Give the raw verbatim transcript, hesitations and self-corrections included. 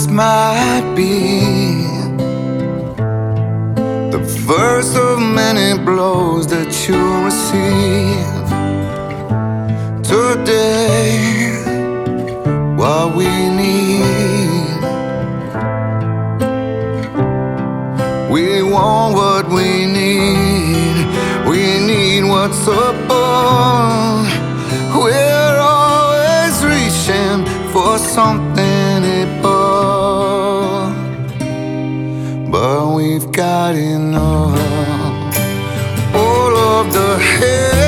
this might be the first of many blows that you'll receive. Today, what we need, we want what we need, we need what's above. We're always reaching for something above, but we've got enough. All of the hate